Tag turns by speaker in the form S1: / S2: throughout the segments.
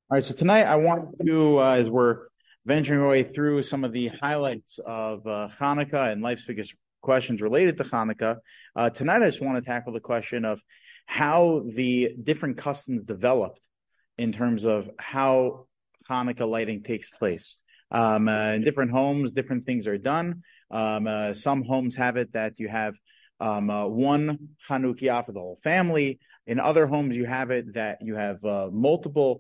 S1: All right, so tonight I want to, as we're venturing our way through some of the highlights of Hanukkah and life's biggest questions related to Hanukkah, tonight I just want to tackle the question of how the different customs developed in terms of how Hanukkah lighting takes place. In different homes, different things are done. Some homes have it that you have one Chanukiah for the whole family. In other homes, you have it that you have multiple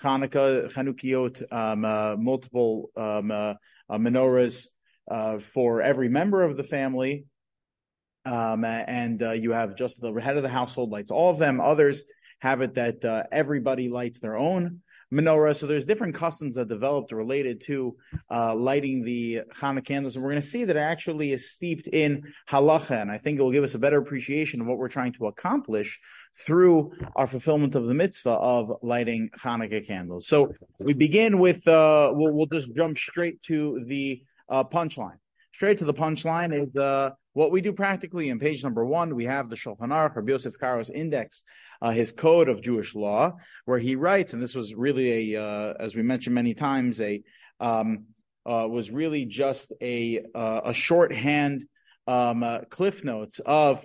S1: Chanukiot, multiple menorahs for every member of the family, and you have just the head of the household lights all of them. Others have it that everybody lights their own menorah. So there's different customs that developed related to lighting the Hanukkah candles, and we're going to see that it actually is steeped in halacha, and I think it will give us a better appreciation of what we're trying to accomplish through our fulfillment of the mitzvah of lighting Hanukkah candles. So we begin with we'll just jump straight to the punchline. Straight to the punchline is what we do practically. In page number 1, we have the Shulchan Aruch, Rabbi Yosef Karo's index, his code of Jewish law, where he writes, and this was really as we mentioned many times, was really just a shorthand cliff notes of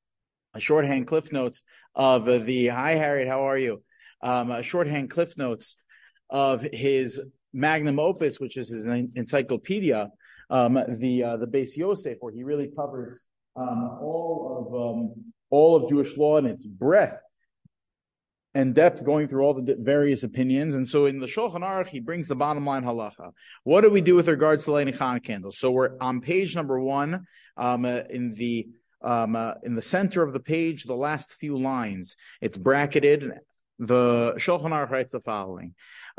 S1: the Hi Harriet, how are you? Shorthand cliff notes of his magnum opus, which is his encyclopedia, the Beis Yosef, where he really covers all of Jewish law in its breadth and depth, going through all the various opinions. And so in the Shulchan Aruch, he brings the bottom line halacha. What do we do with regards to lighting Hanukkah candles? So we're on page number 1, in the center of the page, the last few lines, it's bracketed. The Shulchan Aruch writes the following.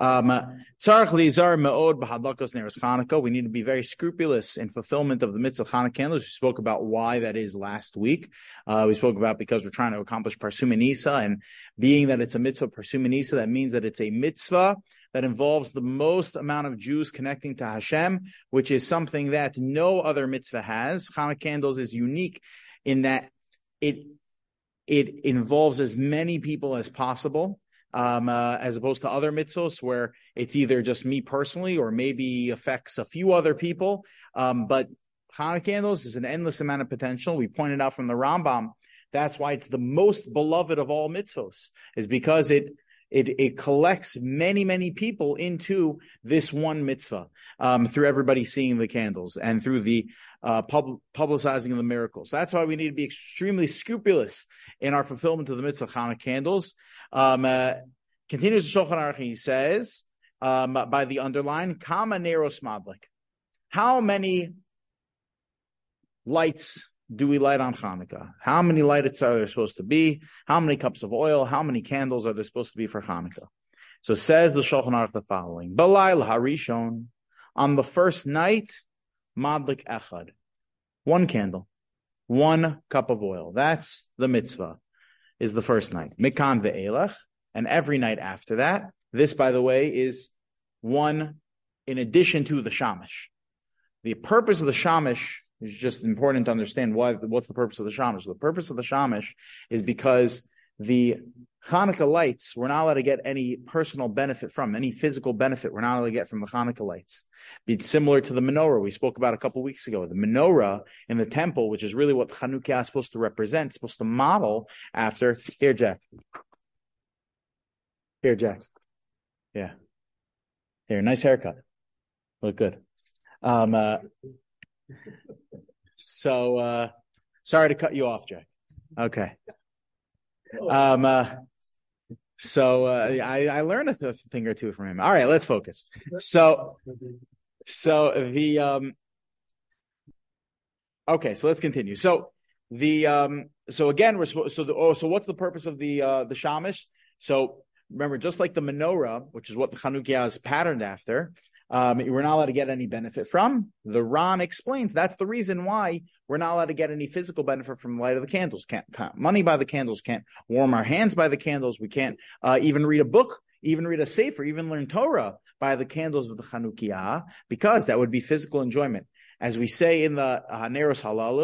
S1: We need to be very scrupulous in fulfillment of the mitzvah Hanukkah candles. We spoke about why that is last week. We spoke about because we're trying to accomplish Parsum Nisa, and being that it's a mitzvah Parsum Nisa, that means that it's a mitzvah that involves the most amount of Jews connecting to Hashem, which is something that no other mitzvah has. Hanukkah candles is unique in that it involves as many people as possible. As opposed to other mitzvos where it's either just me personally or maybe affects a few other people. But Hanukkah candles is an endless amount of potential. We pointed out from the Rambam, that's why it's the most beloved of all mitzvos, is because it collects many, many people into this one mitzvah, through everybody seeing the candles and through the publicizing of the miracles. That's why we need to be extremely scrupulous in our fulfillment of the mitzvah Hanukkah candles. Continues the Shulchan Aruch, he says, by the underline, Kama Neros Madlik. How many lights do we light on Hanukkah? How many lights are there supposed to be? How many cups of oil? How many candles are there supposed to be for Hanukkah? So says the Shulchan Aruch the following. Balayla Harishon, on the first night, Madlik Echad. One candle, one cup of oil. That's the mitzvah, is the first night. Mikan ve'elach, and every night after that. This, by the way, is one in addition to the shamash. The purpose of the shamash is just important to understand what's the purpose of the shamash. The purpose of the shamash is because the Hanukkah lights, we're not allowed to get any personal benefit from, any physical benefit we're not allowed to get from the Hanukkah lights. Be similar to the menorah we spoke about a couple of weeks ago. The menorah in the temple, which is really what Hanukkah is supposed to represent, supposed to model after. Here, Jack. Yeah. Here, nice haircut. Look good. So sorry to cut you off, Jack. Okay. I learned a thing or two from him. All right, let's focus. So let's continue. So again, what's the purpose of the shamash? So remember, just like the menorah, which is what the Chanukiah is patterned after, we're not allowed to get any benefit from. The Ran explains that's the reason why we're not allowed to get any physical benefit from the light of the candles. Can't count money by the candles, can't warm our hands by the candles. We can't even read a book, even read a sefer, even learn Torah by the candles of the Chanukiah, because that would be physical enjoyment. As we say in the Neros Halalu,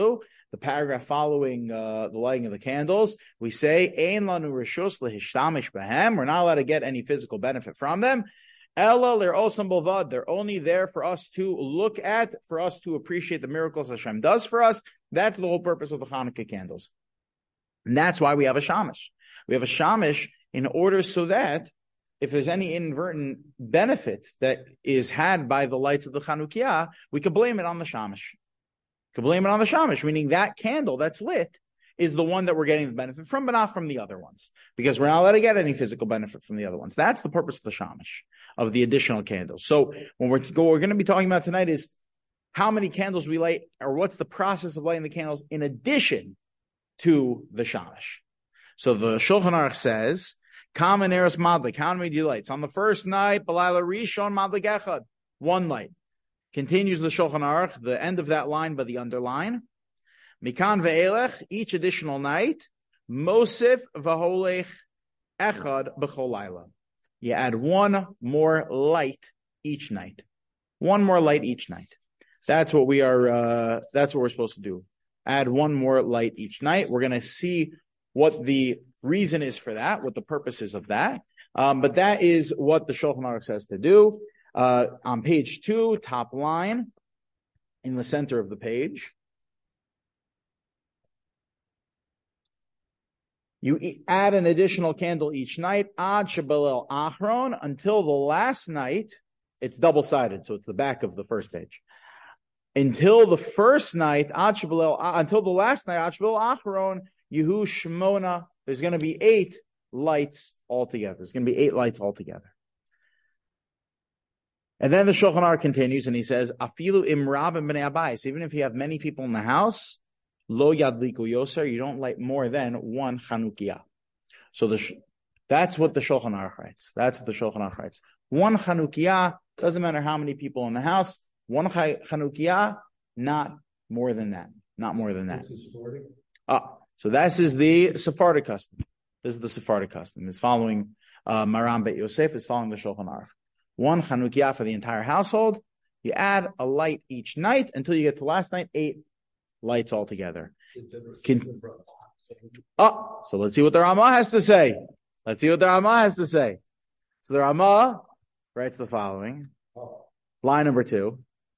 S1: the paragraph following the lighting of the candles, we say, Ein lanu reshus lehishtamish behem. We're not allowed to get any physical benefit from them. Ella le'osam bolvad. They're only there for us to look at, for us to appreciate the miracles Hashem does for us. That's the whole purpose of the Hanukkah candles. And that's why we have a shamish. We have a shamish in order so that if there's any inadvertent benefit that is had by the lights of the Chanukiah, we can blame it on the shamish. We can blame it on the shamish, meaning that candle that's lit is the one that we're getting the benefit from, but not from the other ones, because we're not allowed to get any physical benefit from the other ones. That's the purpose of the shamish, of the additional candles. So when what we're going to be talking about tonight is how many candles we light, or what's the process of lighting the candles in addition to the shamish. So the Shulchan Aruch says, Common eris madlik. How many lights? On the first night, Balayla Rishon madlik echad. One light. Continues the Shulchan Aruch, the end of that line by the underline. Mikan ve'elech, each additional night. Mosif v'holech echad b'chol layla. You add one more light each night. One more light each night. That's what we are. That's what we're supposed to do. Add one more light each night. We're going to see what the reason is for that, what the purpose is of that. But that is what the Shulchan Aruch says to do. On page 2, top line, in the center of the page, you add an additional candle each night, ad shebelel achron, until the last night. It's double-sided, so it's the back of the first page. Until the first night, until the last night, ad shebelel achron, Yehu Shmona, there's going to be 8 lights altogether. There's going to be 8 lights altogether. And then the Shulchan Aruch continues and he says, Afilu imrab and b'nei abayis, even if you have many people in the house, lo yadliku yoser, you don't light more than one Chanukiah. So that's what the Shulchan Aruch writes. That's what the Shulchan Aruch writes. One Chanukiah, doesn't matter how many people in the house, one Chanukiah, not more than that. Not more than that. So this is the Sephardic custom. This is the Sephardic custom. It's following Maram Bet Yosef, is following the Shulchan Aruch. One Chanukiah for the entire household. You add a light each night until you get to last night, 8 lights altogether. So let's see what the Ramah has to say. So the Ramah writes the following. Line number 2.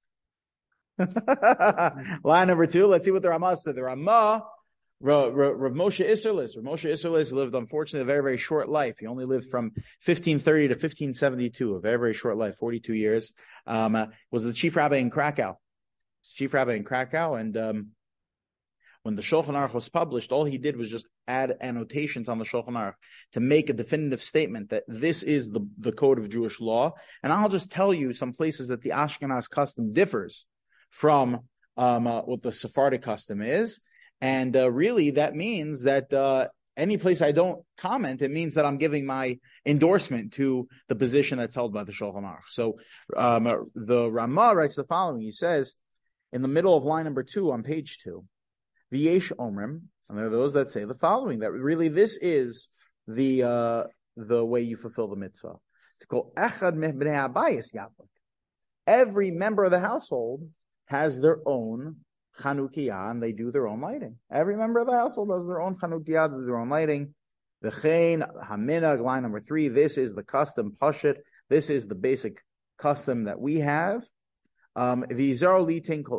S1: Line number 2. Let's see what the Ramah said. The Ramah, Rav Moshe Isserlis lived, unfortunately, a very, very short life. He only lived from 1530 to 1572, a very, very short life, 42 years. Was the chief rabbi in Krakow. And when the Shulchan Aruch was published, all he did was just add annotations on the Shulchan Aruch to make a definitive statement that this is the code of Jewish law. And I'll just tell you some places that the Ashkenaz custom differs from what the Sephardic custom is. And really, that means that any place I don't comment, it means that I'm giving my endorsement to the position that's held by the Shulchan Aruch. So the Ramah writes the following. He says, in the middle of line number 2 on page 2, V'yesh omrim, and there are those that say the following, that really this is the way you fulfill the mitzvah. To call echad b'nei habayis yadlik. Every member of the household has their own Chanukiah, and they do their own lighting. Every member of the household has their own Chanukiah, do their own lighting. V'chein haminag, line number 3, this is the custom pashut. This is the basic custom that we have. He says, though,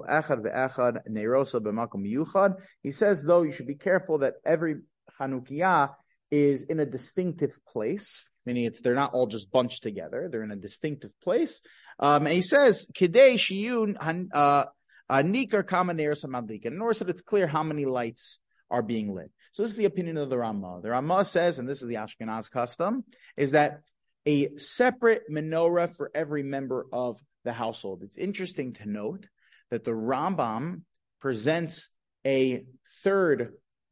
S1: you should be careful that every Chanukiah is in a distinctive place, meaning they're not all just bunched together. They're in a distinctive place. And he says, Kidei shiyun nikar kamaner samadlik, in order so that it's clear how many lights are being lit. So this is the opinion of the Ramah. The Ramah says, and this is the Ashkenaz custom, is that a separate menorah for every member of the household. It's interesting to note that the Rambam presents a third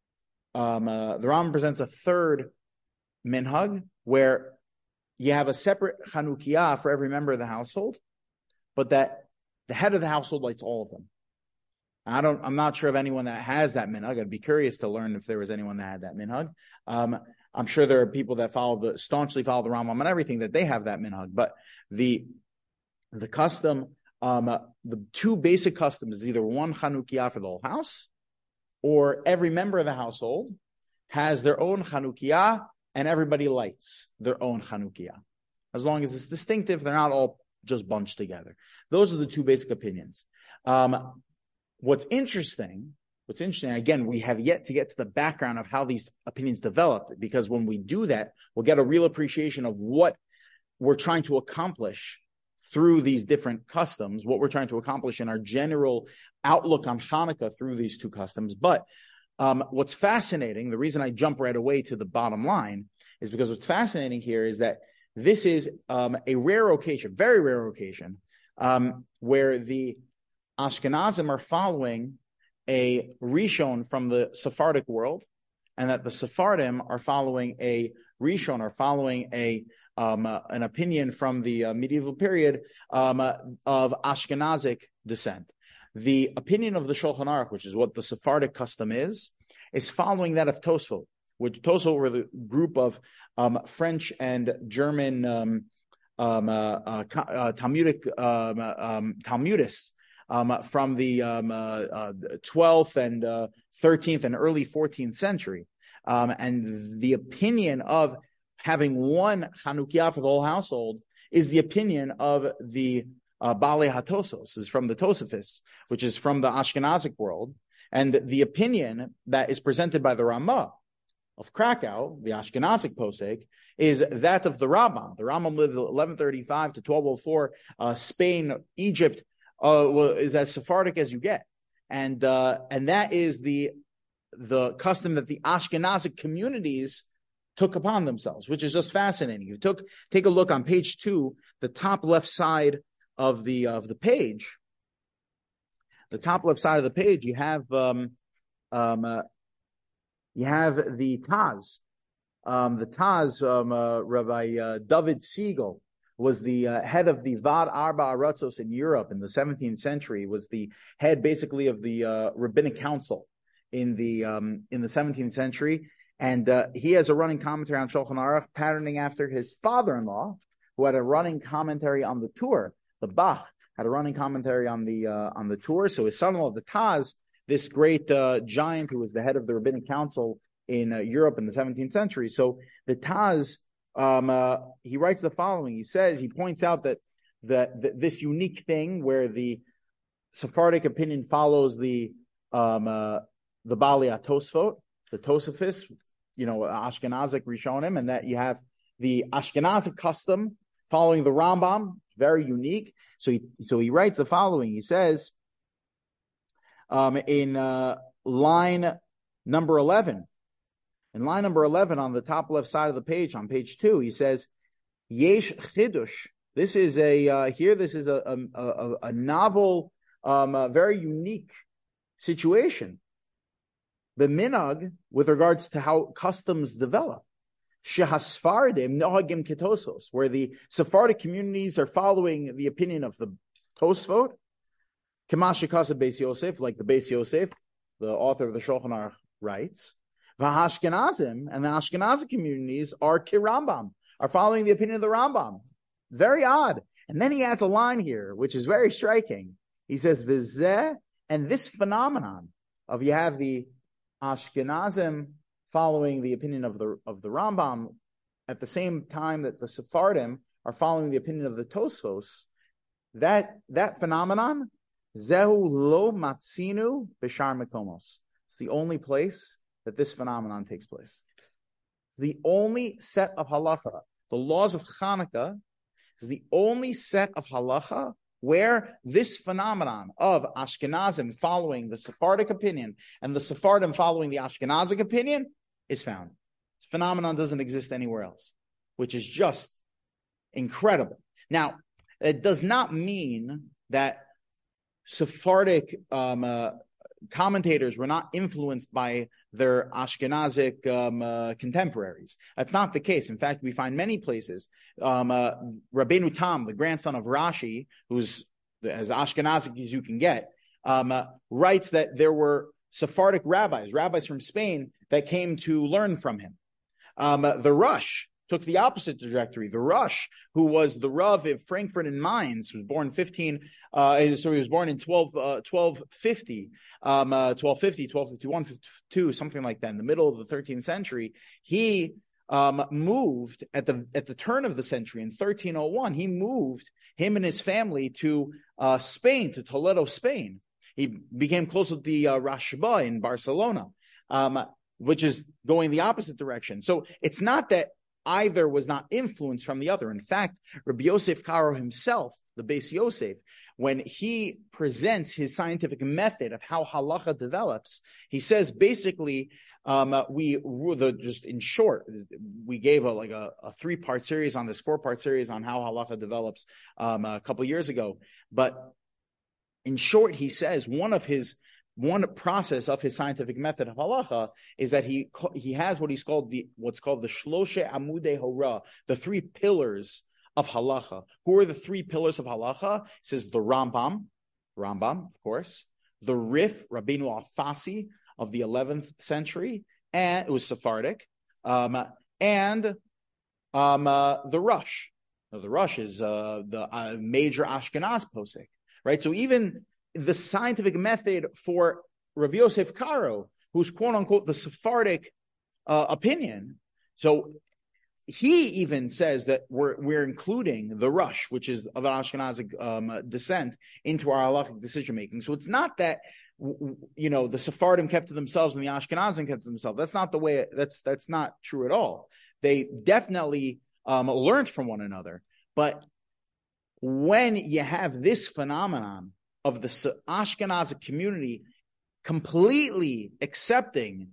S1: minhag where you have a separate Chanukiah for every member of the household, but that the head of the household lights all of them. I'm not sure of anyone that has that minhag. I'd be curious to learn if there was anyone that had that minhag. I'm sure there are people that staunchly follow the Rambam and everything, that they have that minhag, but the custom, the 2 basic customs is either one Chanukiah for the whole house, or every member of the household has their own Chanukiah, and everybody lights their own Chanukiah. As long as it's distinctive, they're not all just bunched together. Those are the two basic opinions. What's interesting, again, we have yet to get to the background of how these opinions developed, because when we do that, we'll get a real appreciation of what we're trying to accomplish through these different customs, what we're trying to accomplish in our general outlook on Hanukkah through these two customs. But what's fascinating, the reason I jump right away to the bottom line, is because what's fascinating here is that this is a rare occasion, very rare occasion, where the Ashkenazim are following a Rishon from the Sephardic world, and that the Sephardim are following a Rishon, are following an opinion from the medieval period of Ashkenazic descent. The opinion of the Shulchan Aruch, which is what the Sephardic custom is following that of Tosfot, which Tosfot were the group of French and German Talmudic Talmudists from the 12th and 13th and early 14th century. And the opinion of having one Chanukiah for the whole household is the opinion of the Balei HaTosos, is from the Tosafists, which is from the Ashkenazic world. And the opinion that is presented by the Ramah of Krakow, the Ashkenazic posek, is that of the Rambam. The Rambam lived 1135 to 1204. Spain, Egypt is as Sephardic as you get, and that is the custom that the Ashkenazic communities took upon themselves, which is just fascinating. You take a look on page 2, the top left side of the page. The top left side of the page, you have the Taz. The Taz, Rabbi David Siegel, was the head of the Vad Arba Aratzos in Europe in the 17th century, was the head basically of the rabbinic council in the 17th century. And he has a running commentary on Shulchan Aruch, patterning after his father-in-law, who had a running commentary on the Tur. The Bach had a running commentary on the Tur. So his son-in-law, the Taz, this great giant who was the head of the rabbinic council in Europe in the 17th century. So the Taz, he writes the following. He points out that this unique thing where the Sephardic opinion follows the Balei HaTosfot, the Tosafists, Ashkenazic Rishonim, and that you have the Ashkenazic custom following the Rambam, very unique. So he writes the following. He says in line number 11. In line number 11 on the top left side of the page, on page 2, he says, Yesh Chidush. This is a novel, very unique situation. The minhag, with regards to how customs develop, Shehasfardim nohagim ketosos, where the Sephardic communities are following the opinion of the Tosfot, Kamash Shekasa Beis Yosef, like the Beis Yosef, the author of the Shulchan Aruch, writes. V'Hashkenazim, and the Ashkenazi communities are Kirambam, are following the opinion of the Rambam. Very odd. And then he adds a line here, which is very striking. He says, V'zeh, and this phenomenon of you have the Ashkenazim following the opinion of the Rambam at the same time that the Sephardim are following the opinion of the Tosfos, that phenomenon, Zehu lo matzinu b'shar mekomos. It's the only place that this phenomenon takes place. The only set of halacha, the laws of Hanukkah, is the only set of halacha where this phenomenon of Ashkenazim following the Sephardic opinion and the Sephardim following the Ashkenazic opinion is found. This phenomenon doesn't exist anywhere else, which is just incredible. Now, it does not mean that Sephardic commentators were not influenced by their Ashkenazic contemporaries. That's not the case. In fact, we find many places. Rabbeinu Tam, the grandson of Rashi, who's as Ashkenazic as you can get, writes that there were Sephardic rabbis from Spain that came to learn from him. The Rush took the opposite trajectory. The Rosh, who was the Rav of Frankfurt and Mainz, was born he was born in 1250, 1251, 52, something like that, in the middle of the 13th century. He moved at the turn of the century in 1301. He moved, him and his family, to Spain, to Toledo, Spain. He became close with the Rashba in Barcelona, which is going the opposite direction. So it's not that either was not influenced from the other. In fact, Rabbi Yosef Karo himself, the Beis Yosef, when he presents his scientific method of how halacha develops, he says basically, just in short, we gave a 3-part series on this, 4-part series on how halacha develops a couple of years ago. But in short, he says one process of his scientific method of halacha is that he has what's called the Shloshe Amudei Hora, the 3 pillars of halacha. Who are the 3 pillars of halacha? He says the Rambam, of course, the Rif, Rabbeinu Alfasi of the 11th century, and it was Sephardic, and the Rush. Now, the Rush is the major Ashkenaz posek, right? So even the scientific method for Rav Yosef Karo, who's quote unquote the Sephardic opinion, so he even says that we're including the Rush, which is of Ashkenazic descent, into our halachic decision making. So it's not that the Sephardim kept to themselves and the Ashkenazim kept to themselves. That's not the way. That's not true at all. They definitely learned from one another. But when you have this phenomenon of the Ashkenazic community completely accepting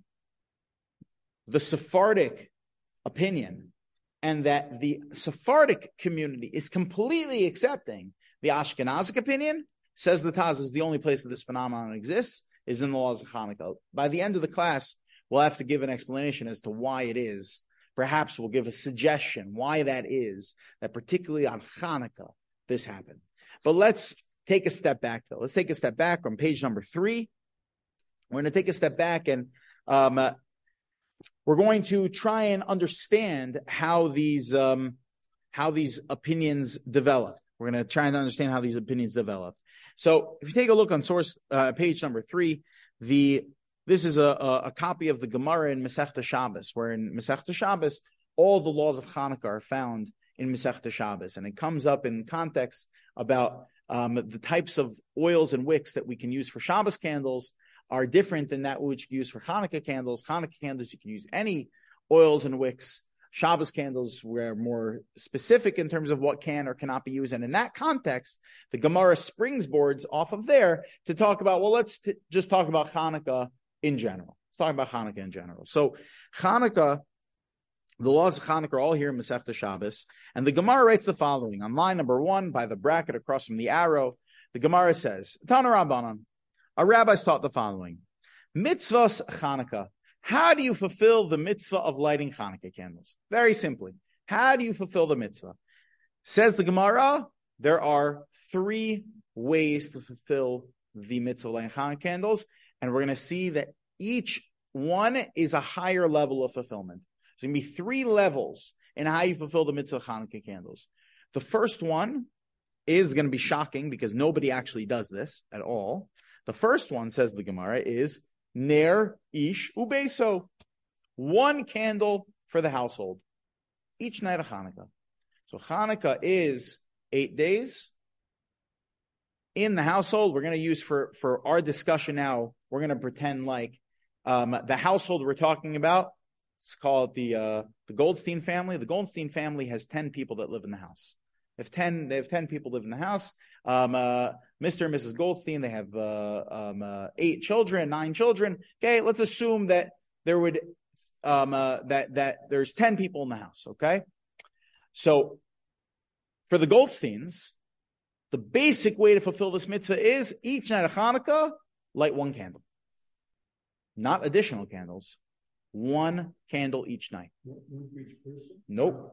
S1: the Sephardic opinion, and that the Sephardic community is completely accepting the Ashkenazic opinion, says the Taz, is the only place that this phenomenon exists, is in the laws of Hanukkah. By the end of the class, we'll have to give an explanation as to why it is. Perhaps we'll give a suggestion why that is, that particularly on Hanukkah, this happened. But let's take a step back, though. Let's take a step back on page number 3. We're going to take a step back and we're going to try and understand how these opinions develop. We're going to try and understand how these opinions develop. So if you take a look on source page number 3, this is a copy of the Gemara in Masechta Shabbos, where in Masechta Shabbos, all the laws of Hanukkah are found in Masechta Shabbos. And it comes up in context about the types of oils and wicks that we can use for Shabbos candles are different than that which you use for Hanukkah candles. Hanukkah candles, you can use any oils and wicks. Shabbos candles were more specific in terms of what can or cannot be used. And in that context, the Gemara springboards off of there to talk about, let's just talk about Hanukkah in general. Let's talk about Hanukkah in general. So Hanukkah, the laws of Hanukkah are all here in Masechta Shabbos. And the Gemara writes the following. On line number 1, by the bracket across from the arrow, the Gemara says, Tana Rabbanan, our rabbis taught the following. Mitzvahs Hanukkah. How do you fulfill the mitzvah of lighting Hanukkah candles? Very simply. How do you fulfill the mitzvah? Says the Gemara, there are 3 ways to fulfill the mitzvah of lighting Hanukkah candles. And we're going to see that each one is a higher level of fulfillment. There's going to be 3 levels in how you fulfill the mitzvah of Hanukkah candles. The first one is going to be shocking because nobody actually does this at all. The first one, says the Gemara, is Ner Ish Ubeso. 1 candle for the household each night of Hanukkah. So Hanukkah is 8 days. In the household, we're going to use for our discussion now, we're going to pretend like the household we're talking about, let's call it the Goldstein family. The Goldstein family has 10 people that live in the house. They have 10 people live in the house. Mr. and Mrs. Goldstein, they have 8 children, 9 children. Okay, let's assume that there would that there's 10 people in the house. Okay, so for the Goldsteins, the basic way to fulfill this mitzvah is each night of Hanukkah, light 1 candle, not additional candles. 1 candle each night. Nope.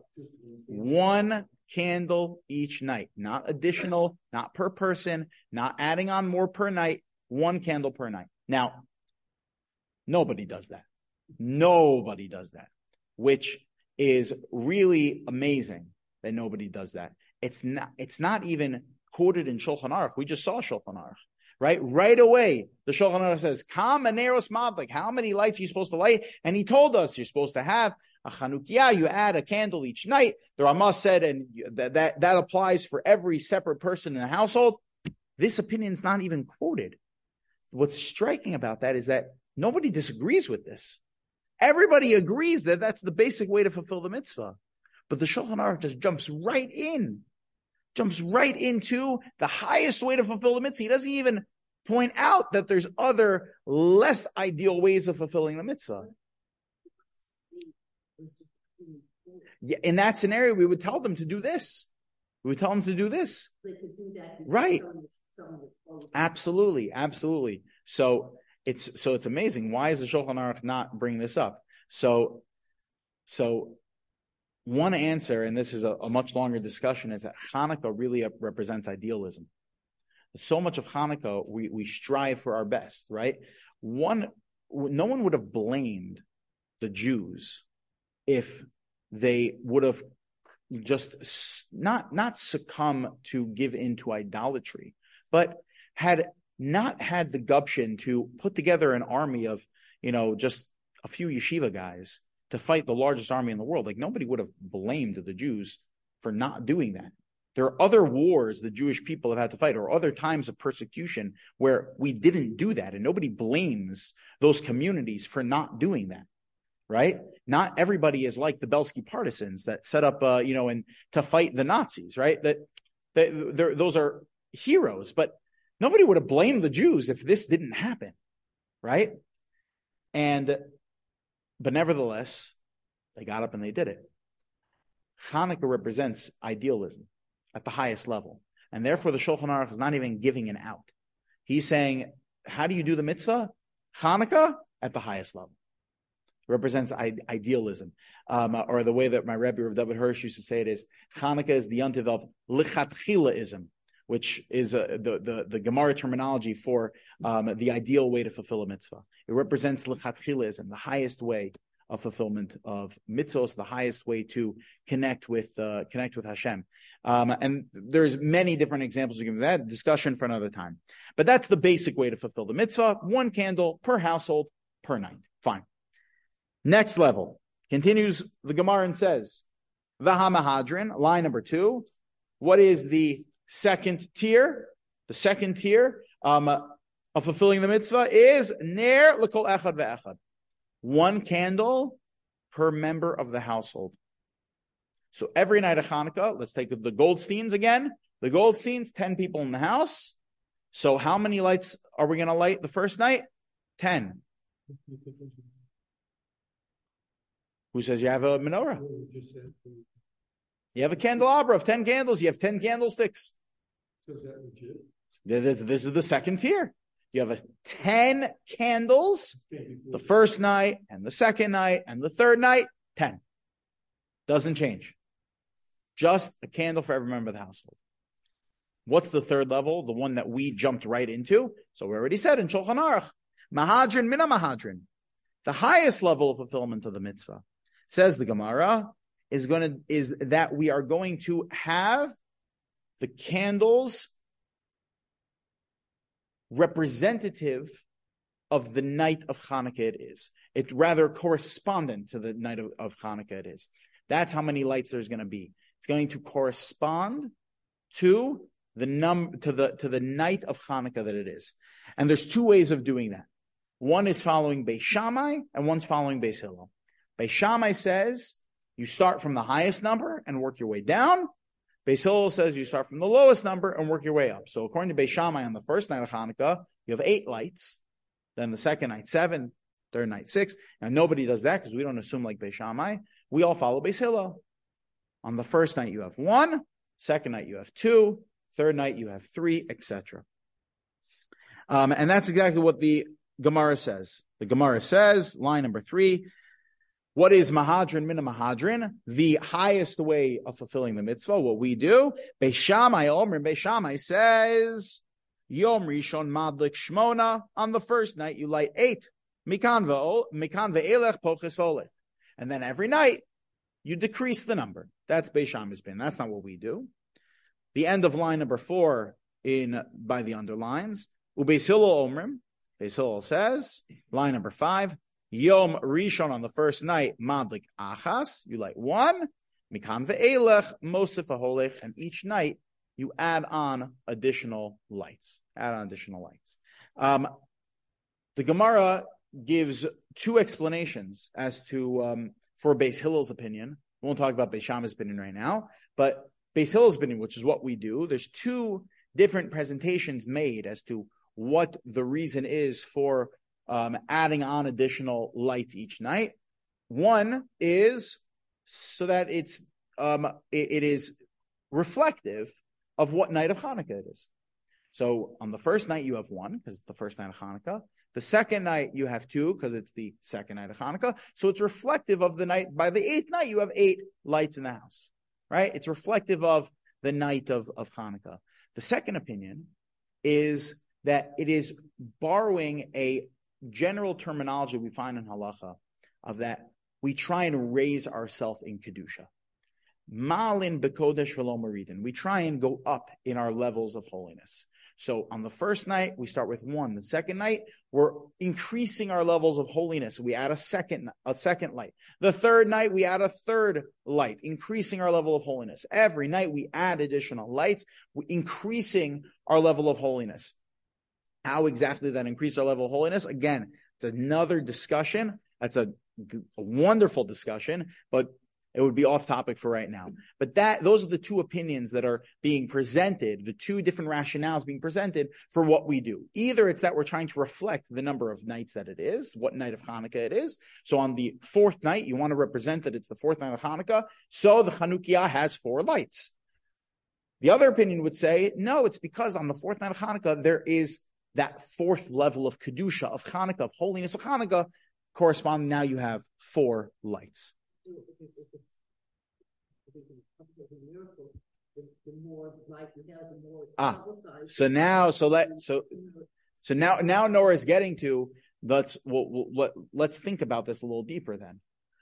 S1: 1 candle each night. Not additional, not per person, not adding on more per night. 1 candle per night. Now, nobody does that. Nobody does that. Which is really amazing that nobody does that. It's not even quoted in Shulchan Aruch. We just saw Shulchan Aruch, right? Right away, the Shulchan Aruch says, "Kam aneros madlik." How many lights are you supposed to light? And he told us you're supposed to have a Chanukiah. You add a candle each night. The Ramah said, and that applies for every separate person in the household. This opinion is not even quoted. What's striking about that is that nobody disagrees with this. Everybody agrees that that's the basic way to fulfill the mitzvah. But the Shulchan Aruch just jumps right into the highest way to fulfill the mitzvah. He doesn't even point out that there's other less ideal ways of fulfilling the mitzvah. Yeah, in that scenario, we would tell them to do this. We would tell them to do this. Right. Absolutely. So it's amazing. Why is the Shulchan Aruch not bringing this up? So one answer, and this is a much longer discussion, is that Hanukkah really represents idealism. So much of Hanukkah, we strive for our best, right? No one would have blamed the Jews if they would have just not succumb to give into idolatry, but had not had the gumption to put together an army of, just a few yeshiva guys to fight the largest army in the world. Like, nobody would have blamed the Jews for not doing that. There are other wars the Jewish people have had to fight, or other times of persecution where we didn't do that, and nobody blames those communities for not doing that, right? Not everybody is like the Belsky partisans that set up, and to fight the Nazis, right? Those are heroes, but nobody would have blamed the Jews if this didn't happen, right? But nevertheless, they got up and they did it. Hanukkah represents idealism at the highest level. And therefore, the Shulchan Aruch is not even giving an out. He's saying, how do you do the mitzvah? Hanukkah at the highest level. It represents idealism. Or the way that my Rebbe, Rav David Hirsch, used to say it is, Hanukkah is the yontiv of lichatchilaism, which is the Gemara terminology for the ideal way to fulfill a mitzvah. It represents lichatchilaism, the highest way of fulfillment of mitzvos, the highest way to connect with Hashem. And there's many different examples you can give that, discussion for another time. But that's the basic way to fulfill the mitzvah, one candle per household per night. Fine. Next level. Continues the Gemara and says, V'hamahadrin, line number 2. What is the second tier? The second tier of fulfilling the mitzvah is ner l'kol echad ve'echad. One candle per member of the household. So every night of Hanukkah, let's take the Goldsteins again. The Goldsteins, 10 people in the house. So how many lights are we going to light the first night? 10. Who says you have a menorah? You have a candelabra of 10 candles. You have 10 candlesticks. This is the second tier. You have 10 candles the first night and the second night and the third night, 10. Doesn't change. Just a candle for every member of the household. What's the third level? The one that we jumped right into. So we already said in Shulchan Aruch, Mahadrin mina Mahadrin. The highest level of fulfillment of the mitzvah, says the Gemara, is that we are going to have the candles representative of the night of Hanukkah it is. It's rather correspondent to the night of Hanukkah it is. That's how many lights there's going to be. It's going to correspond to the night of Hanukkah that it is. And there's two ways of doing that. One is following Beis Shammai and one's following Beis Hillel. Beis Shammai says you start from the highest number and work your way down. Beis Hillel says you start from the lowest number and work your way up. So according to Beis Shammai, on the first night of Hanukkah, you have 8 lights. Then the second night, 7. Third night, 6. Now nobody does that because we don't assume like Beis Shammai. We all follow Beis Hillel. On the first night you have 1. Second night you have 2. Third night you have 3, etc. And that's exactly what the Gemara says. The Gemara says, line number 3, what is Mahadrin mina Mahadrin? The highest way of fulfilling the mitzvah, what we do. Beis Shammai Beis Shammai says, Yom Rishon Madlik Shmona. On the first night, you light 8. Mikan ve'elech poches v'olech. And then every night, you decrease the number. That's Beis Shammai's opinion. That's not what we do. The end of line number 4 by the underlines. Ubeis Hillel Omrim. Beis Hillel says, line number 5, Yom Rishon on the first night, Madlik Achas, you light 1, Mikan ve'elech, Mosif Aholech, and each night you add on additional lights. The Gemara gives 2 explanations as to for Beis Hillel's opinion. We won't talk about Beis Shammai's opinion right now, but Beis Hillel's opinion, which is what we do, there's 2 different presentations made as to what the reason is for adding on additional lights each night. One is so that it is reflective of what night of Hanukkah it is. So on the first night you have 1 because it's the first night of Hanukkah. The second night you have 2 because it's the second night of Hanukkah. So it's reflective of the night. By the 8th night you have 8 lights in the house, right? It's reflective of the night of Hanukkah. The second opinion is that it is borrowing a general terminology we find in halacha of that we try and raise ourselves in kedusha. Malin bekodesh v'lo maridin. We try and go up in our levels of holiness. So on the first night, we start with 1. The second night, we're increasing our levels of holiness. We add a second light. The third night, we add a third light, increasing our level of holiness. Every night, we add additional lights, increasing our level of holiness. How exactly that increase our level of holiness? Again, it's another discussion. That's a wonderful discussion, but it would be off topic for right now. But those are the 2 opinions that are being presented, the 2 different rationales being presented for what we do. Either it's that we're trying to reflect the number of nights that it is, what night of Hanukkah it is. So on the 4th night, you want to represent that it's the 4th night of Hanukkah. So the Chanukiah has 4 lights. The other opinion would say, no, it's because on the 4th night of Hanukkah, there is that 4th level of Kedusha, of Hanukkah, of holiness of Hanukkah, corresponding now you have 4 lights. So now Nora is getting to let's think about this a little deeper then.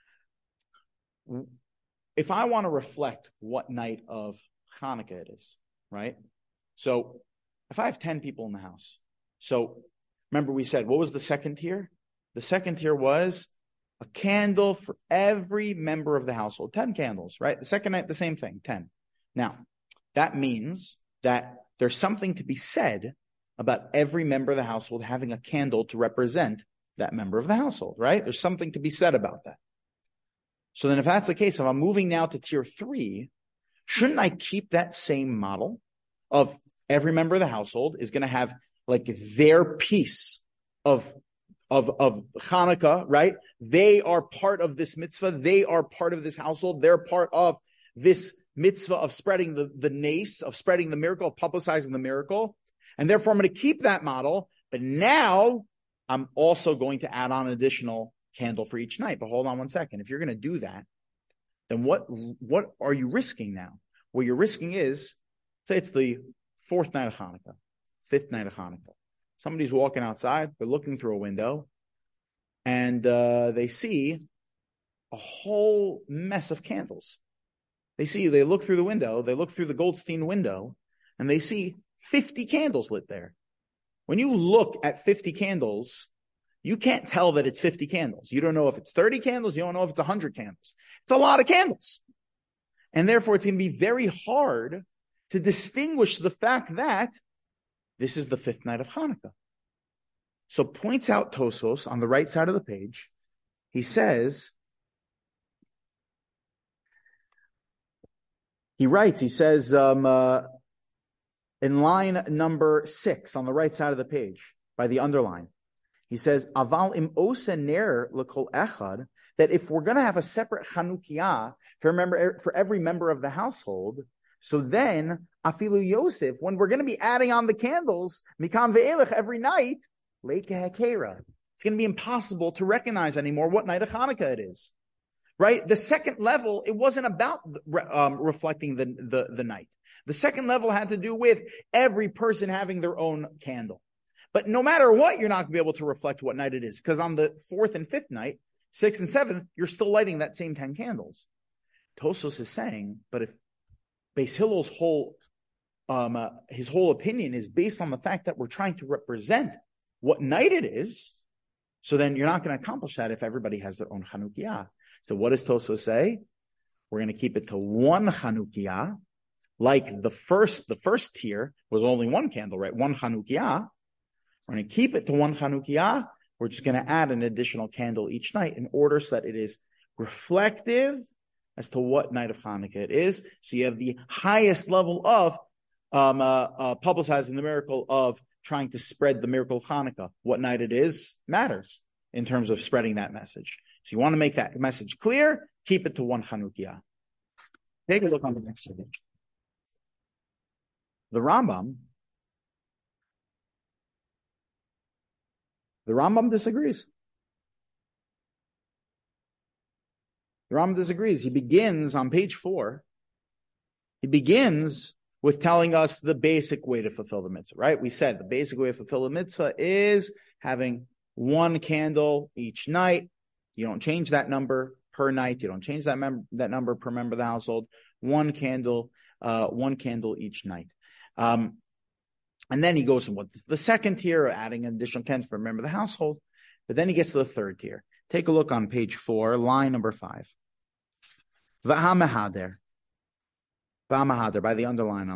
S1: If I want to reflect what night of Hanukkah it is, right? So if I have 10 people in the house, so remember we said, what was the second tier? The second tier was a candle for every member of the household. 10 candles, right? The second night, the same thing, 10. Now, that means that there's something to be said about every member of the household having a candle to represent that member of the household, right? There's something to be said about that. So then if that's the case, if I'm moving now to tier 3, shouldn't I keep that same model of every member of the household is going to have like their piece of Hanukkah, right? They are part of this mitzvah. They are part of this household. They're part of this mitzvah of spreading the nace, of spreading the miracle, of publicizing the miracle. And therefore, I'm going to keep that model. But now I'm also going to add on an additional candle for each night. But hold on one second. If you're going to do that, then what are you risking now? What you're risking is, say it's the 4th night of Hanukkah, 5th night of Hanukkah. Somebody's walking outside, they're looking through a window, and they see a whole mess of candles. They look through the window, they look through the Goldstein window, and they see 50 candles lit there. When you look at 50 candles, you can't tell that it's 50 candles. You don't know if it's 30 candles, you don't know if it's 100 candles. It's a lot of candles. And therefore, it's going to be very hard to distinguish the fact that this is the 5th night of Hanukkah. So points out Tosfos on the right side of the page. He says, in line number 6 on the right side of the page, by the underline, he says, Aval im osener lekol echad, that if we're going to have a separate Chanukiah for every member of the household, so then, Afilu Yosef, when we're going to be adding on the candles, Mikam ve'elech every night, Leike Hakera. It's going to be impossible to recognize anymore what night of Hanukkah it is. Right? The second level, it wasn't about reflecting the night. The second level had to do with every person having their own candle. But no matter what, you're not going to be able to reflect what night it is, because on the 4th and 5th night, 6th and 7th, you're still lighting that same 10 candles. Tosfos is saying, but if Beis Hillel's his whole opinion is based on the fact that we're trying to represent what night it is, so then you're not going to accomplish that if everybody has their own Chanukiah. So what does Tosfos say? We're going to keep it to one Chanukiah, like the first tier was only one candle, right? One Chanukiah. We're going to keep it to one Chanukiah. We're just going to add an additional candle each night in order so that it is reflective as to what night of Hanukkah it is. So you have the highest level of publicizing the miracle of trying to spread the miracle of Hanukkah. What night it is matters in terms of spreading that message. So you want to make that message clear, keep it to one Chanukiah. Take a look on the next page. The Rambam disagrees. The Rambam disagrees. He begins on page 4. He begins with telling us the basic way to fulfill the mitzvah, right? We said the basic way to fulfill the mitzvah is having one candle each night. You don't change that number per night. You don't change that number per member of the household. One candle each night. And then he goes from what the second tier, adding an additional candle for a member of the household. But then he gets to the third tier. Take a look on page 4, line number 5. V'hamahader. V'hamahader, by the underline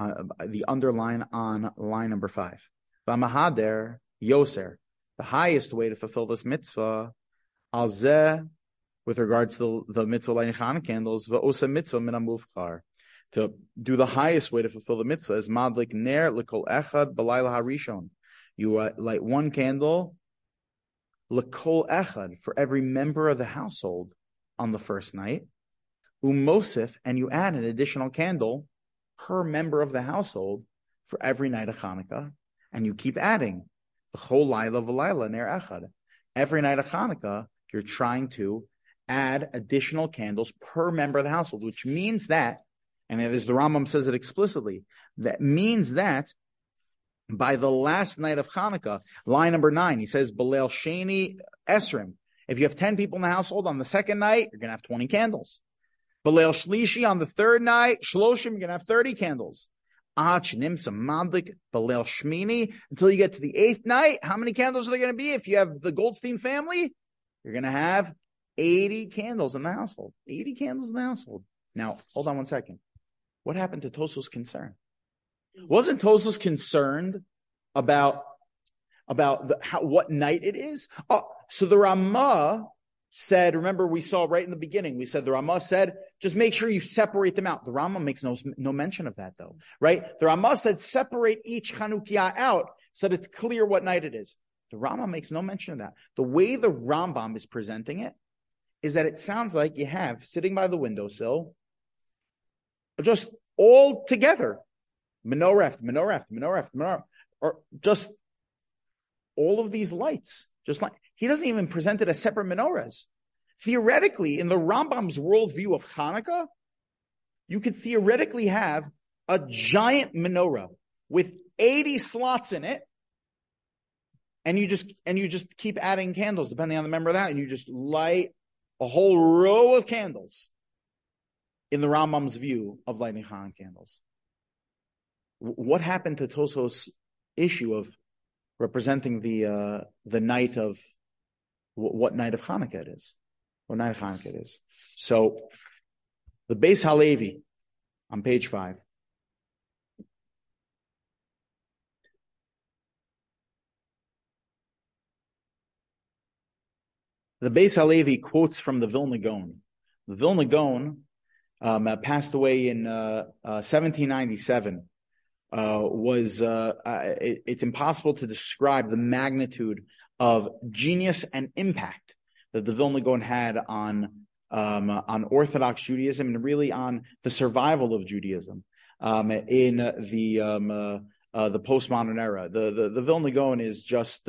S1: on line number 5. V'hamahader yoser, the highest way to fulfill this mitzvah, alzeh, with regards to the mitzvah lighting Chanukah candles, v'osa mitzvah min hamufchar. To do the highest way to fulfill the mitzvah is madlik ner l'kol echad b'layla harishon. You light one candle l'kol echad for every member of the household on the first night. Umosif, and you add an additional candle per member of the household for every night of Hanukkah, and you keep adding l'chol layla v'layla ner echad. Every night of Hanukkah, you're trying to add additional candles per member of the household, which means that, and as the Rambam says it explicitly, that means that by the last night of Hanukkah, line number 9, he says, B'leil Sheni Esrim. If you have 10 people in the household on the second night, you're going to have 20 candles. B'leil Shlishi, on the third night, Shloshim, you're going to have 30 candles. Until you get to the 8th night, how many candles are there going to be? If you have the Goldstein family, you're going to have 80 candles in the household. 80 candles in the household. Now, hold on one second. What happened to Tosfos' concern? Wasn't Tosfos concerned about what night it is? Oh, so the Ramah said, remember we saw right in the beginning, we said the Ramah said, just make sure you separate them out. The Ramah makes no mention of that though, right? The Ramah said separate each Chanukiah out so that it's clear what night it is. The Ramah makes no mention of that. The way the Rambam is presenting it is that it sounds like you have, sitting by the windowsill, just all together, menorah, or just all of these lights. Just like he doesn't even present it as separate menorahs. Theoretically, in the Rambam's worldview of Hanukkah, you could theoretically have a giant menorah with 80 slots in it, and you just keep adding candles depending on the member of that, and you just light a whole row of candles. In the Rambam's view of lighting Hanukkah candles, what happened to Tosfos' issue of representing the night of what night of Hanukkah it is? What night of Hanukkah it is? So, the Beis Halevi on page 5. The Beis Halevi quotes from the Vilna Gaon. The Vilna Gaon passed away in 1797. It's impossible to describe the magnitude of genius and impact that the Vilna Gaon had on Orthodox Judaism and really on the survival of Judaism in the postmodern era. The Vilna Gaon is just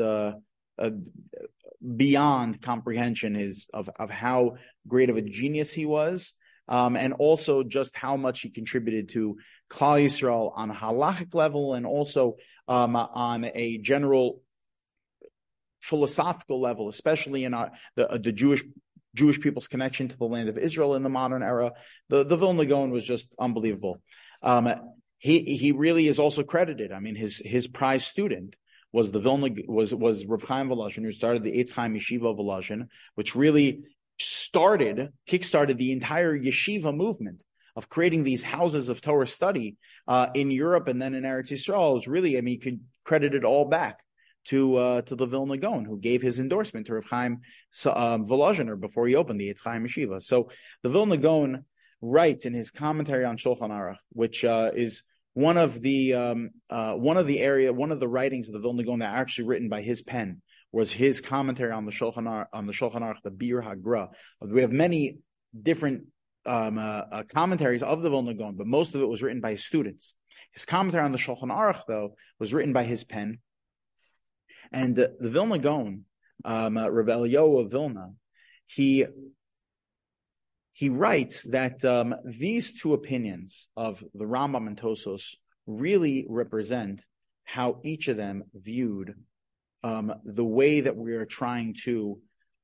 S1: beyond comprehension of how great of a genius he was. And also just how much he contributed to Klal Yisrael on a halachic level and also on a general philosophical level, especially in the Jewish Jewish people's connection to the land of Israel in the modern era. The Vilna Gaon was just unbelievable. He really is also credited. I mean, his prize student was was Reb Chaim Volozhin, who started the Eitz Chaim Yeshiva of Volozhin, which really kickstarted the entire yeshiva movement of creating these houses of Torah study in Europe and then in Eretz Yisrael. It was really, I mean, you could credit it all back to the Vilna Gaon, who gave his endorsement to Reb Chaim Volozhiner before he opened the Eitz Chaim Yeshiva. So the Vilna Gaon writes in his commentary on Shulchan Aruch, which is one of the writings of the Vilna Gaon that are actually written by his pen, was his commentary on the Shulchan Aruch, the Bir Hagra. We have many different commentaries of the Vilna Gaon, but most of it was written by his students. His commentary on the Shulchan Aruch, though, was written by his pen. And the Vilna Gaon, Reb Eliyahu of Vilna, he writes that these two opinions of the Rambam and Tosos really represent how each of them viewed the way that we are trying to,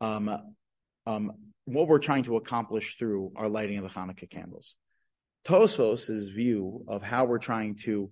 S1: what we're trying to accomplish through our lighting of the Hanukkah candles. Tosos's view of how we're trying to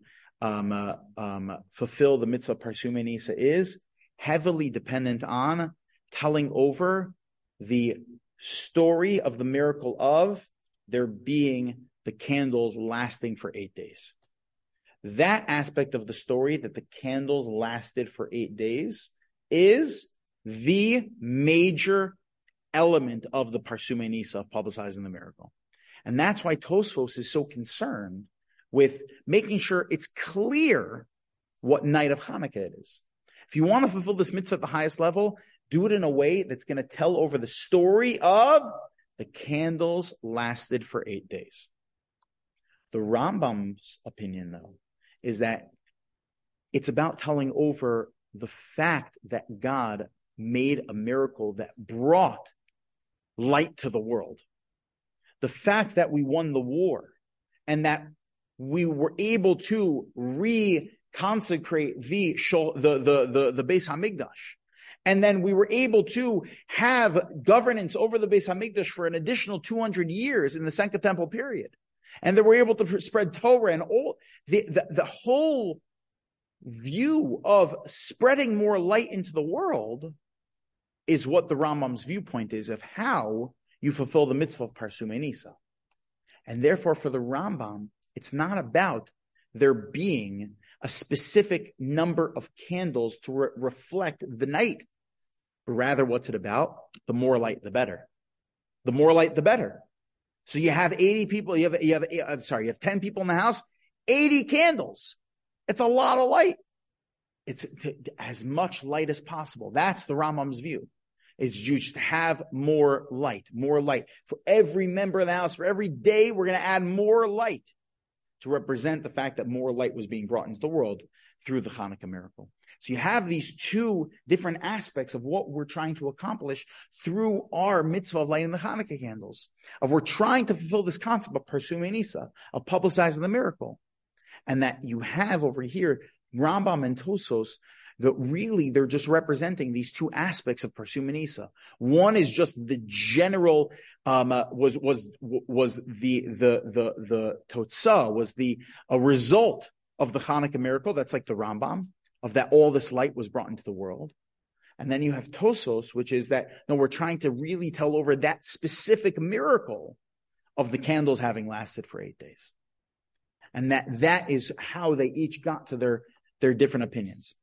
S1: fulfill the mitzvah Parsumei Nisa is heavily dependent on telling over the story of the miracle of there being the candles lasting for 8 days. That aspect of the story, that the candles lasted for 8 days, is the major element of the Parsumei Nisa, of publicizing the miracle. And that's why Tosfos is so concerned with making sure it's clear what night of Hanukkah it is. If you want to fulfill this mitzvah at the highest level, do it in a way that's going to tell over the story of the candles lasted for 8 days. The Rambam's opinion, though, is that it's about telling over the fact that God made a miracle that brought light to the world. The fact that we won the war and that we were able to reconsecrate the Beis Hamikdash. And then we were able to have governance over the Beis Hamikdash for an additional 200 years in the Second Temple period. And then we're able to spread Torah, and all the whole view of spreading more light into the world is what the Rambam's viewpoint is of how you fulfill the mitzvah of Parsumei Nisa. And therefore, for the Rambam, it's not about there being a specific number of candles to reflect the night, but rather what's it about? The more light, the better. The more light, the better. So you have 80 people, you have 10 people in the house, 80 candles. It's a lot of light. It's as much light as possible. That's the Rambam's view. It's just to have more light. For every member of the house, for every day, we're going to add more light to represent the fact that more light was being brought into the world through the Hanukkah miracle. So you have these two different aspects of what we're trying to accomplish through our mitzvah of lighting the Hanukkah candles. We're trying to fulfill this concept of Parsumei Nisa, of publicizing the miracle. And that you have over here, Rambam and Tosos, that really they're just representing these two aspects of Parsumei Nisa. One is just the general was the Totzah, was a result of the Hanukkah miracle. That's like the Rambam, of that all this light was brought into the world. And then you have Tosos, which is that no, we're trying to really tell over that specific miracle of the candles having lasted for 8 days. And that is how they each got to their different opinions.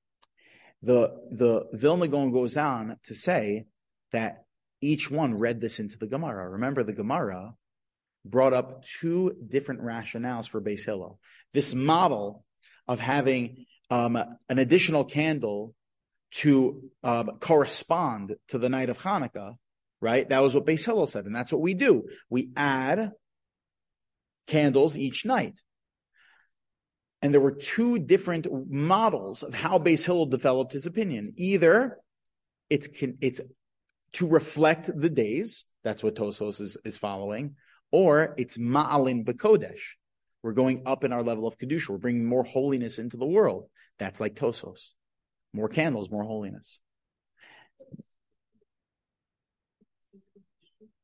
S1: The Vilna Gaon goes on to say that each one read this into the Gemara. Remember, the Gemara brought up two different rationales for Beis Hillel. This model of having an additional candle to correspond to the night of Hanukkah, right? That was what Beis Hillel said, and that's what we do. We add candles each night. And there were two different models of how Beis Hillel developed his opinion. Either it's to reflect the days, that's what Tosos is following, or it's ma'alin b'kodesh. We're going up in our level of kedusha. We're bringing more holiness into the world. That's like Tosos. More candles, more holiness.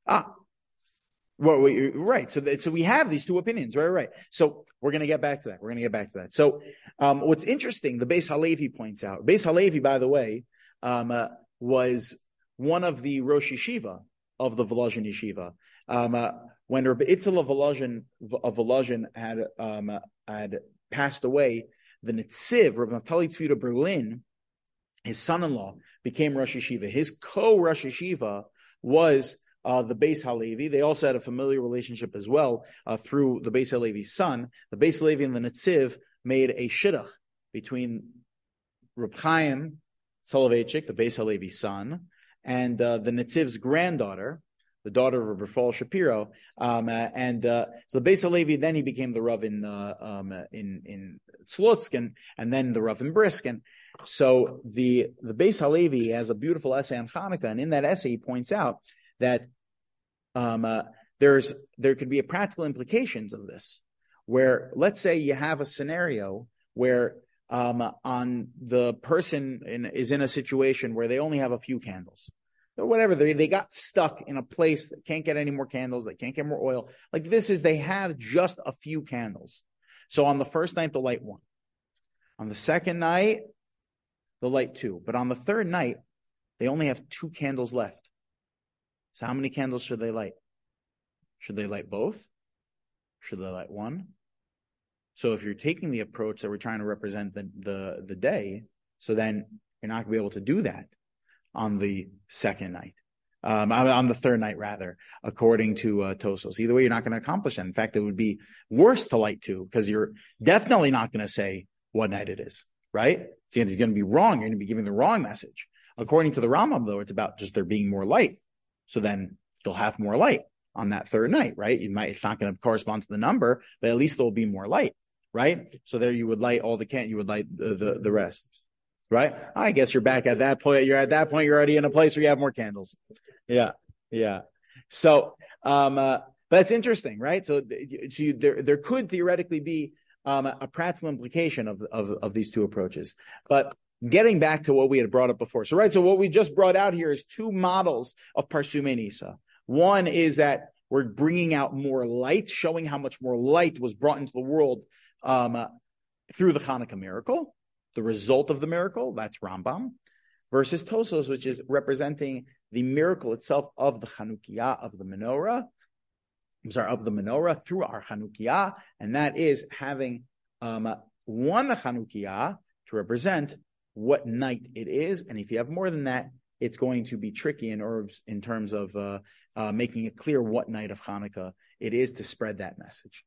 S1: Well, right. So we have these two opinions, right? So we're going to get back to that. So what's interesting, the Beis Halevi points out. Beis Halevi, by the way, was one of the Rosh Yeshiva of the Volozhin Yeshiva. When Rabbi Itzel of Volozhin had passed away, the Netziv, Rabbi Naftali Tzvita Berlin, his son-in-law, became Rosh Yeshiva. His co-Rosh Yeshiva was the Beis Halevi. They also had a familiar relationship as well through the Beis Halevi's son. The Beis Halevi and the Netziv made a shidduch between Reb Chaim Soloveitchik, the Beis Halevi's son, and the Netziv's granddaughter, the daughter of Reb Rafal Shapiro. So the Beis Halevi, then he became the Rav in Slutsk, and then the Rav in Brisk. And so the Beis Halevi has a beautiful essay on Hanukkah, and in that essay he points out that there could be a practical implications of this, where let's say you have a scenario where on the person is in a situation where they only have a few candles, or whatever, they got stuck in a place that can't get any more candles, they can't get more oil. Like they have just a few candles. So on the first night they'll light one. On the second night they'll light two. But on the third night they only have 2 candles left. So how many candles should they light? Should they light both? Should they light one? So if you're taking the approach that we're trying to represent the day, so then you're not going to be able to do that on the second night, on the third night rather, according to Tosos. Either way, you're not going to accomplish that. In fact, it would be worse to light 2 because you're definitely not going to say what night it is, right? It's going to be wrong. You're going to be giving the wrong message. According to the Rambam, though, it's about just there being more light. So then you'll have more light on that third night, right? It's not going to correspond to the number, but at least there'll be more light, right? So there you would light all you would light the rest, right? I guess you're back at that point. You're already in a place where you have more candles. Yeah. So, that's interesting, right? So there could theoretically be a practical implication of these two approaches, but getting back to what we had brought up before. So what we just brought out here is 2 models of Parsumei Nisa. One is that we're bringing out more light, showing how much more light was brought into the world through the Hanukkah miracle, the result of the miracle, that's Rambam, versus Tosos, which is representing the miracle itself of the Chanukiah, of the menorah through our Chanukiah, and that is having one Chanukiah to represent what night it is, and if you have more than that, it's going to be tricky in terms of making it clear what night of Hanukkah it is to spread that message.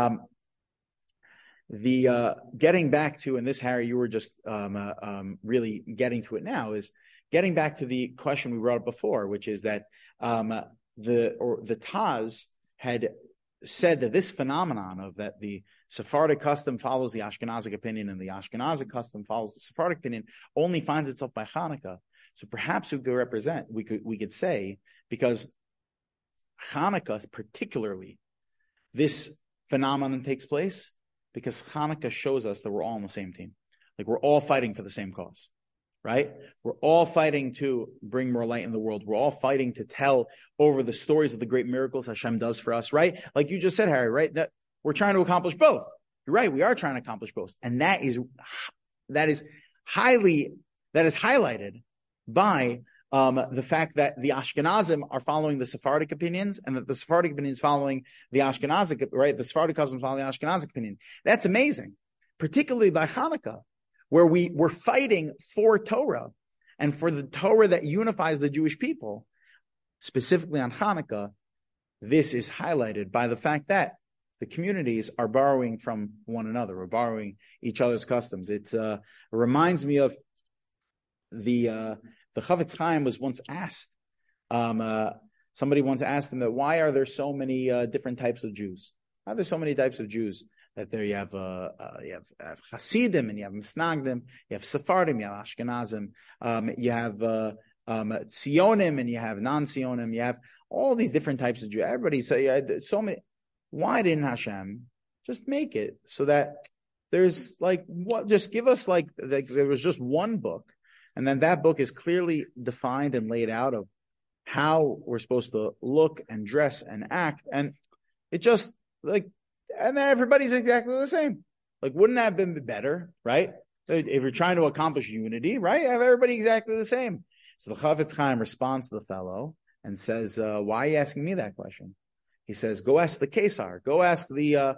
S1: Getting back to, and this, Harry, you were just really getting to it now, is getting back to the question we brought up before, which is that the Taz had said that this phenomenon of that the Sephardic custom follows the Ashkenazic opinion and the Ashkenazic custom follows the Sephardic opinion only finds itself by Hanukkah. So perhaps we could say, because Hanukkah particularly, this phenomenon takes place because Hanukkah shows us that we're all on the same team. Like we're all fighting for the same cause, right? We're all fighting to bring more light in the world. We're all fighting to tell over the stories of the great miracles Hashem does for us, right? Like you just said, Harry, right? That we're trying to accomplish both. You're right. We are trying to accomplish both. And that is highlighted by the fact that the Ashkenazim are following the Sephardic opinions and that the Sephardic opinions following the Ashkenazic, right? The Sephardic custom following the Ashkenazic opinion. That's amazing, particularly by Hanukkah, where we're fighting for Torah and for the Torah that unifies the Jewish people. Specifically on Hanukkah, this is highlighted by the fact that the communities are borrowing from one another, or borrowing each other's customs. It reminds me of the Chavetz Chaim was once asked. Somebody once asked him that why are there so many different types of Jews? Why are there so many types of Jews? That there you have Hasidim and you have Misnagdim, you have Sephardim, you have Ashkenazim, you have Tzionim and you have non-Tzionim, you have all these different types of Jews. Everybody say so many. Why didn't Hashem just make it so that there's just give us like there was just one book, and then that book is clearly defined and laid out of how we're supposed to look and dress and act. And it just and then everybody's exactly the same. Wouldn't that have been better, right? If you're trying to accomplish unity, right? Have everybody exactly the same. So the Chafetz Chaim responds to the fellow and says, why are you asking me that question? He says, go ask the Caesar, go ask the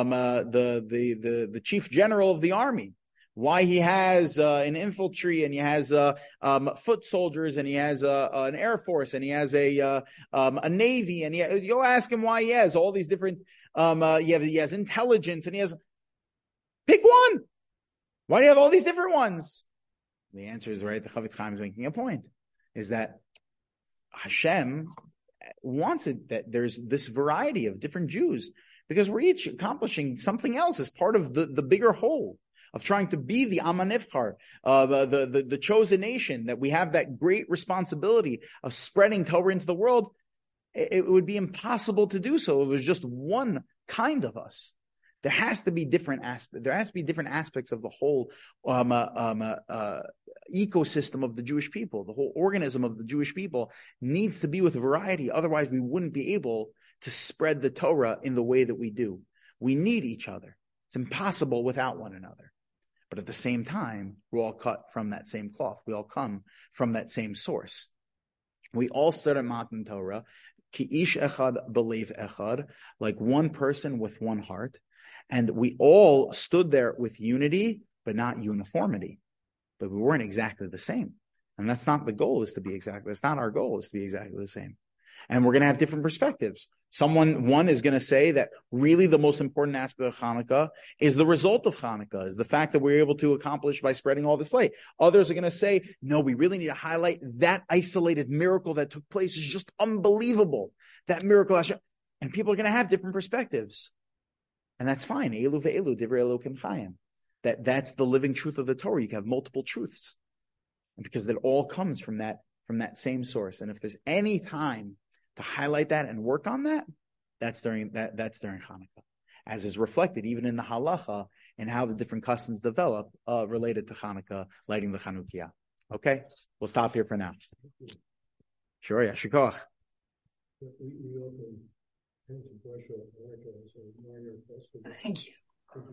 S1: chief general of the army why he has an infantry and he has foot soldiers and he has an air force and he has a navy and you'll ask him why he has all these different he has intelligence and he has pick one. Why do you have all these different ones? The answer is right. The Chafetz Chaim is making a point: is that Hashem wants it that there's this variety of different Jews because we're each accomplishing something else as part of the bigger whole of trying to be the Am HaNivchar, the chosen nation, that we have that great responsibility of spreading Torah into the world. It would be impossible to do so if it was just one kind of us. There has to be different aspects. There has to be different aspects of the whole ecosystem of the Jewish people. The whole organism of the Jewish people needs to be with variety. Otherwise, we wouldn't be able to spread the Torah in the way that we do. We need each other. It's impossible without one another. But at the same time, we're all cut from that same cloth. We all come from that same source. We all stood at Matan Torah, ki ish echad belev echad, like one person with one heart. And we all stood there with unity, but not uniformity. But we weren't exactly the same. And that's not the goal, is to be exactly. That's not our goal, is to be exactly the same. And we're going to have different perspectives. One is going to say that really the most important aspect of Hanukkah is the result of Hanukkah, is the fact that we're able to accomplish by spreading all this light. Others are going to say, no, we really need to highlight that isolated miracle that took place is just unbelievable. That miracle. And people are going to have different perspectives. And that's fine. Elu ve'elu, divrei Elokim chayim. That's the living truth of the Torah. You can have multiple truths. And because that all comes from that same source. And if there's any time to highlight that and work on that, that's during Hanukkah, as is reflected even in the halacha and how the different customs develop related to Hanukkah, lighting the Chanukiah. Okay, we'll stop here for now. Sure, yeah, shikoch.
S2: Thank you.